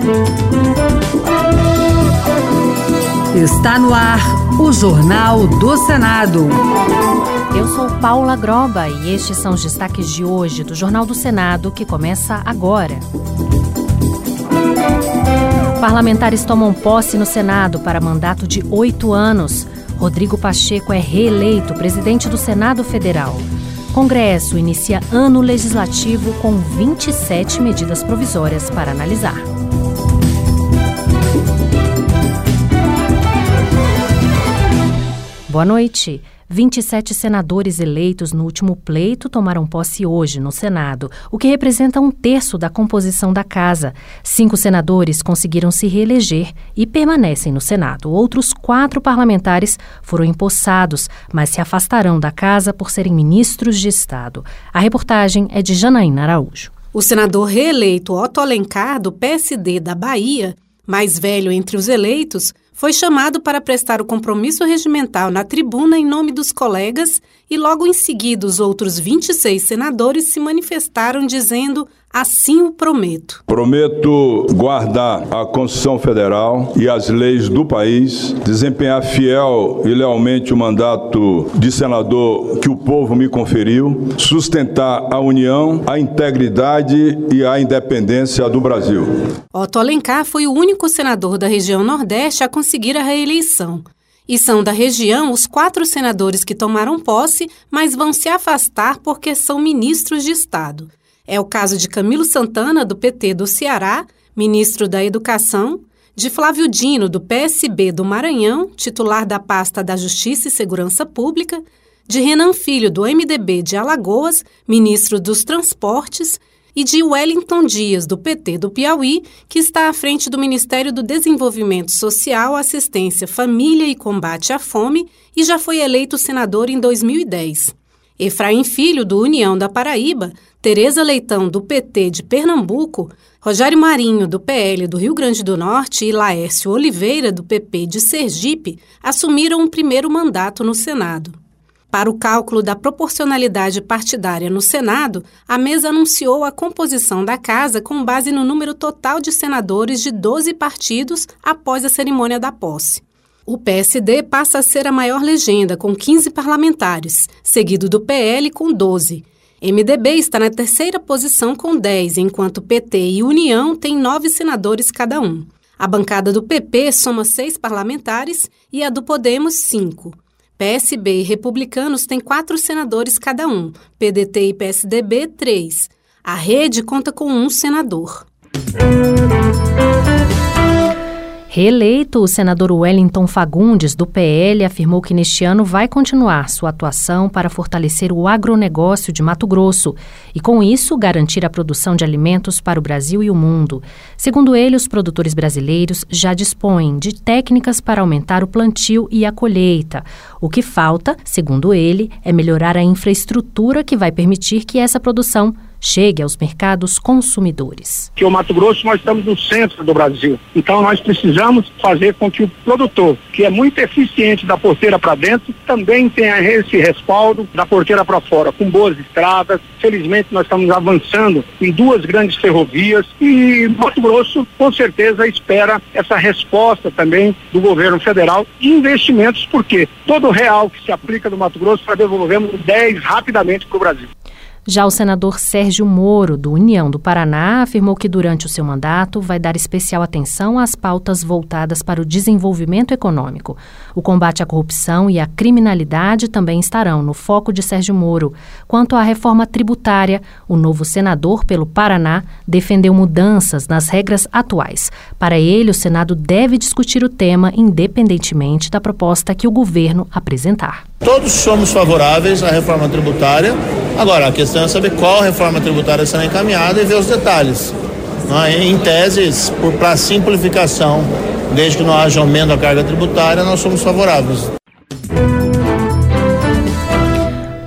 Está no ar o Jornal do Senado. Eu sou Paula Groba e estes são os destaques de hoje do Jornal do Senado, que começa agora. Parlamentares tomam posse no Senado para mandato de 8 anos. Rodrigo Pacheco é reeleito presidente do Senado Federal. Congresso inicia ano legislativo com 27 medidas provisórias para analisar. Boa noite. 27 senadores eleitos no último pleito tomaram posse hoje no Senado, o que representa 1/3 da composição da casa. 5 senadores conseguiram se reeleger e permanecem no Senado. Outros 4 parlamentares foram empossados, mas se afastarão da casa por serem ministros de Estado. A reportagem é de Janaína Araújo. O senador reeleito Otto Alencar, do PSD da Bahia, mais velho entre os eleitos, foi chamado para prestar o compromisso regimental na tribuna em nome dos colegas e logo em seguida os outros 26 senadores se manifestaram dizendo: assim o prometo. Prometo guardar a Constituição Federal e as leis do país, desempenhar fiel e lealmente o mandato de senador que o povo me conferiu, sustentar a união, a integridade e a independência do Brasil. Otto Alencar foi o único senador da região Nordeste a conseguir a reeleição. E são da região os 4 senadores que tomaram posse, mas vão se afastar porque são ministros de Estado. É o caso de Camilo Santana, do PT do Ceará, ministro da Educação, de Flávio Dino, do PSB do Maranhão, titular da pasta da Justiça e Segurança Pública, de Renan Filho, do MDB de Alagoas, ministro dos Transportes, e de Wellington Dias, do PT do Piauí, que está à frente do Ministério do Desenvolvimento Social, Assistência, Família e Combate à Fome e já foi eleito senador em 2010. Efraim Filho, do União da Paraíba, Tereza Leitão, do PT de Pernambuco, Rogério Marinho, do PL do Rio Grande do Norte e Laércio Oliveira, do PP de Sergipe, assumiram um primeiro mandato no Senado. Para o cálculo da proporcionalidade partidária no Senado, a mesa anunciou a composição da casa com base no número total de senadores de 12 partidos após a cerimônia da posse. O PSD passa a ser a maior legenda, com 15 parlamentares, seguido do PL com 12. MDB está na terceira posição com 10, enquanto PT e União têm 9 senadores cada um. A bancada do PP soma 6 parlamentares e a do Podemos 5. PSB e Republicanos têm 4 senadores cada um, PDT e PSDB 3. A Rede conta com 1 senador. Reeleito, o senador Wellington Fagundes, do PL, afirmou que neste ano vai continuar sua atuação para fortalecer o agronegócio de Mato Grosso e, com isso, garantir a produção de alimentos para o Brasil e o mundo. Segundo ele, os produtores brasileiros já dispõem de técnicas para aumentar o plantio e a colheita. O que falta, segundo ele, é melhorar a infraestrutura que vai permitir que essa produção chegue aos mercados consumidores. Que o Mato Grosso, nós estamos no centro do Brasil, então nós precisamos fazer com que o produtor, que é muito eficiente da porteira para dentro, também tenha esse respaldo da porteira para fora, com boas estradas. Felizmente nós estamos avançando em 2 grandes ferrovias e Mato Grosso com certeza espera essa resposta também do governo federal e investimentos, porque todo real que se aplica no Mato Grosso nós devolvemos 10 rapidamente para o Brasil. Já o senador Sérgio Moro, do União do Paraná, afirmou que durante o seu mandato vai dar especial atenção às pautas voltadas para o desenvolvimento econômico. O combate à corrupção e à criminalidade também estarão no foco de Sérgio Moro. Quanto à reforma tributária, o novo senador pelo Paraná defendeu mudanças nas regras atuais. Para ele, o Senado deve discutir o tema independentemente da proposta que o governo apresentar. Todos somos favoráveis à reforma tributária. Agora, a questão é saber qual reforma tributária será encaminhada e ver os detalhes. Em tese, para simplificação, desde que não haja aumento da carga tributária, nós somos favoráveis.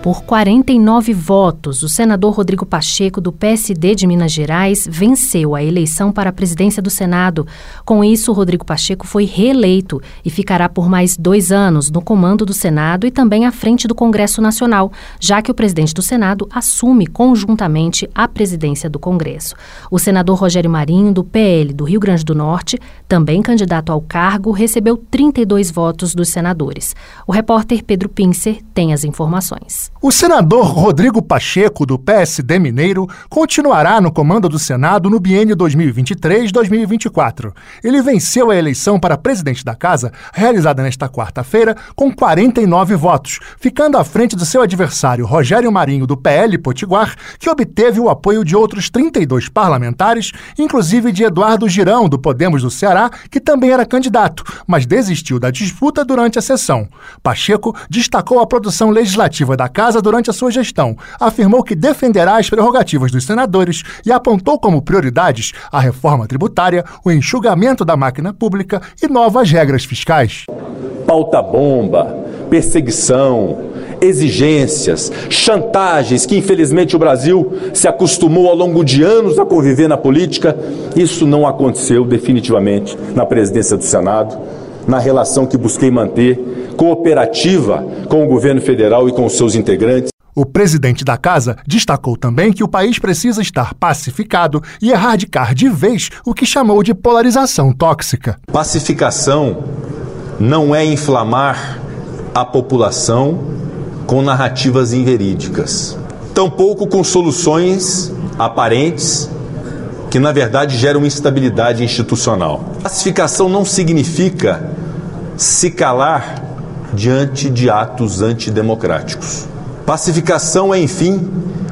Por 49 votos, o senador Rodrigo Pacheco, do PSD de Minas Gerais, venceu a eleição para a presidência do Senado. Com isso, Rodrigo Pacheco foi reeleito e ficará por mais 2 anos no comando do Senado e também à frente do Congresso Nacional, já que o presidente do Senado assume conjuntamente a presidência do Congresso. O senador Rogério Marinho, do PL do Rio Grande do Norte, também candidato ao cargo, recebeu 32 votos dos senadores. O repórter Pedro Pincer tem as informações. O senador Rodrigo Pacheco, do PSD mineiro, continuará no comando do Senado no biênio 2023-2024. Ele venceu a eleição para presidente da Casa, realizada nesta quarta-feira, com 49 votos, ficando à frente do seu adversário Rogério Marinho, do PL Potiguar, que obteve o apoio de outros 32 parlamentares, inclusive de Eduardo Girão, do Podemos do Ceará, que também era candidato, mas desistiu da disputa durante a sessão. Pacheco destacou a produção legislativa da Casa durante a sua gestão, afirmou que defenderá as prerrogativas dos senadores e apontou como prioridades a reforma tributária, o enxugamento da máquina pública e novas regras fiscais. Pauta-bomba, perseguição, exigências, chantagens que infelizmente o Brasil se acostumou ao longo de anos a conviver na política, isso não aconteceu definitivamente na presidência do Senado, na relação que busquei manter cooperativa com o governo federal e com os seus integrantes. O presidente da Casa destacou também que o país precisa estar pacificado e erradicar de vez o que chamou de polarização tóxica. Pacificação não é inflamar a população com narrativas inverídicas, tampouco com soluções aparentes que, na verdade, geram instabilidade institucional. Pacificação não significa se calar diante de atos antidemocráticos. Pacificação é, enfim,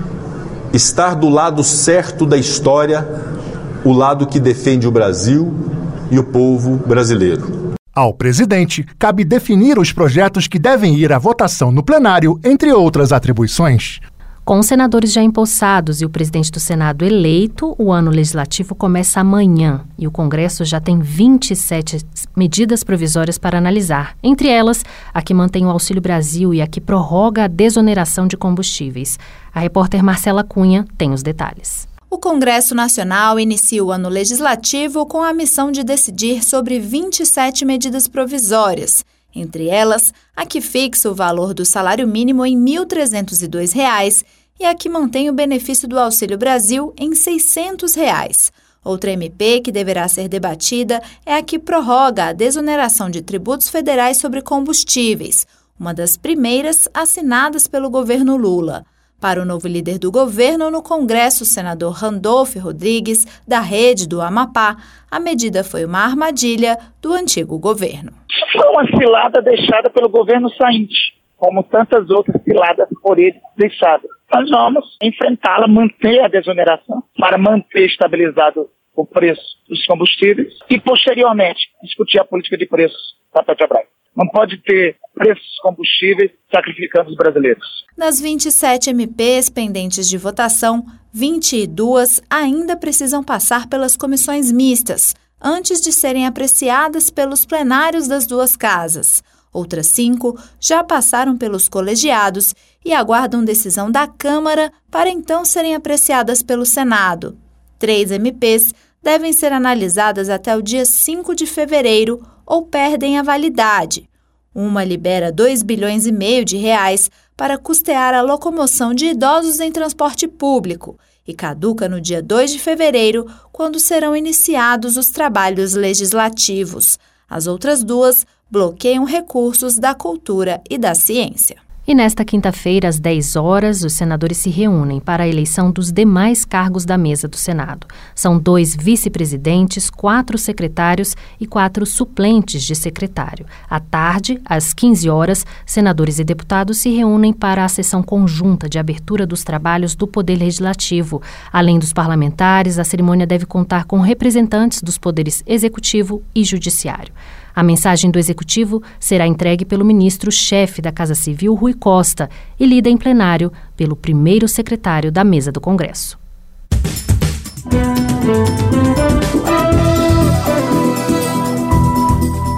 estar do lado certo da história, o lado que defende o Brasil e o povo brasileiro. Ao presidente, cabe definir os projetos que devem ir à votação no plenário, entre outras atribuições. Com os senadores já empossados e o presidente do Senado eleito, o ano legislativo começa amanhã e o Congresso já tem 27 medidas provisórias para analisar. Entre elas, a que mantém o Auxílio Brasil e a que prorroga a desoneração de combustíveis. A repórter Marcela Cunha tem os detalhes. O Congresso Nacional inicia o ano legislativo com a missão de decidir sobre 27 medidas provisórias. Entre elas, a que fixa o valor do salário mínimo em R$ 1.302 e a que mantém o benefício do Auxílio Brasil em R$ 600. Outra MP que deverá ser debatida é a que prorroga a desoneração de tributos federais sobre combustíveis, uma das primeiras assinadas pelo governo Lula. Para o novo líder do governo no Congresso, o senador Randolfo Rodrigues, da Rede do Amapá, a medida foi uma armadilha do antigo governo. Foi uma cilada deixada pelo governo sainte, como tantas outras ciladas por ele deixadas. Nós vamos enfrentá-la, manter a desoneração, para manter estabilizado o preço dos combustíveis e, posteriormente, discutir a política de preços da Petrobras. Não pode ter preços dos combustíveis sacrificando os brasileiros. Das 27 MPs pendentes de votação, 22 ainda precisam passar pelas comissões mistas, antes de serem apreciadas pelos plenários das duas casas. Outras 5 já passaram pelos colegiados e aguardam decisão da Câmara para então serem apreciadas pelo Senado. 3 MPs devem ser analisadas até o dia 5 de fevereiro ou perdem a validade. Uma libera R$ 2,5 bilhões para custear a locomoção de idosos em transporte público e caduca no dia 2 de fevereiro, quando serão iniciados os trabalhos legislativos. As outras 2 bloqueiam recursos da cultura e da ciência. E nesta quinta-feira, às 10 horas, os senadores se reúnem para a eleição dos demais cargos da mesa do Senado. São 2 vice-presidentes, 4 secretários e 4 suplentes de secretário. À tarde, às 15 horas, senadores e deputados se reúnem para a sessão conjunta de abertura dos trabalhos do Poder Legislativo. Além dos parlamentares, a cerimônia deve contar com representantes dos poderes executivo e judiciário. A mensagem do Executivo será entregue pelo ministro-chefe da Casa Civil, Rui Costa, e lida em plenário pelo primeiro secretário da mesa do Congresso.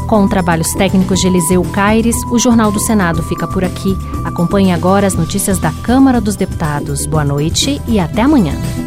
Com trabalhos técnicos de Eliseu Caires, o Jornal do Senado fica por aqui. Acompanhe agora as notícias da Câmara dos Deputados. Boa noite e até amanhã.